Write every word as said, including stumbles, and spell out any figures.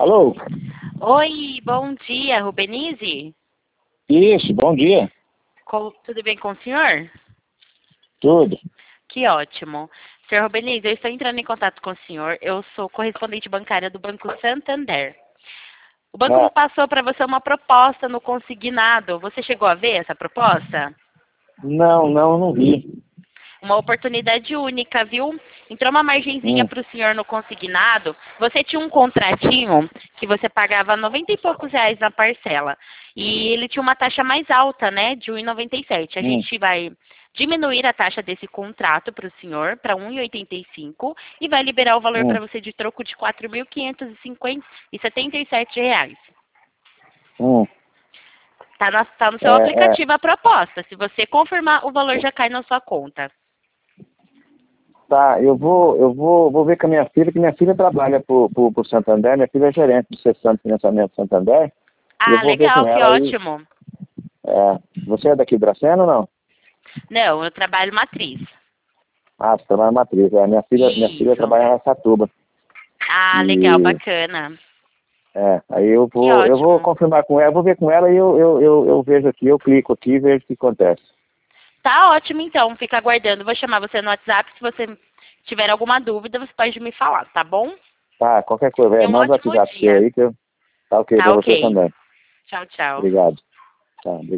Alô? Oi, bom dia, Rubenize. Isso, bom dia. Com- tudo bem com o senhor? Tudo. Que ótimo. senhor Rubenize, eu estou entrando em contato com o senhor. Eu sou correspondente bancária do Banco Santander. O banco me Ah, passou para você uma proposta no consignado. Você chegou a ver essa proposta? não, não, não vi. Uma oportunidade única, viu? Entrou uma margenzinha Hum, para o senhor no consignado. Você tinha um contratinho que você pagava noventa e poucos reais na parcela. E ele tinha uma taxa mais alta, né? De um e noventa e sete. A hum, gente vai diminuir a taxa desse contrato para o senhor para um e oitenta e cinco e vai liberar o valor hum, para você de troco de quatro mil quinhentos e setenta e sete reais. hum. Tá, na- tá no seu É, é, aplicativo a proposta. Se você confirmar, o valor já cai na sua conta. tá, eu vou, eu vou, vou ver com a minha filha, que minha filha trabalha por, por, por Santander, minha filha é gerente do seção de financiamento Santander, e eu Ah, vou ver com legal, que ela aí. ótimo. É, você é daqui de Dracena ou não? Não, eu trabalho matriz. Ah, você trabalha na matriz. É, minha filha, minha filha Isso. trabalha na Satuba. Ah, legal, E bacana. é, aí eu Que vou, eu vou ótimo. confirmar com ela, vou ver com ela e eu, eu, eu, eu vejo aqui, eu clico aqui e vejo o que acontece. Tá ótimo, então. Fica aguardando. Vou chamar você no WhatsApp. Se você tiver alguma dúvida, você pode me falar, tá bom? Tá, qualquer coisa, é, Tenha um manda o ótimo WhatsApp seu dia. aí que eu. Tá ok pra Tá você ok. também. Tchau, tchau. Obrigado. Tá, obrigado.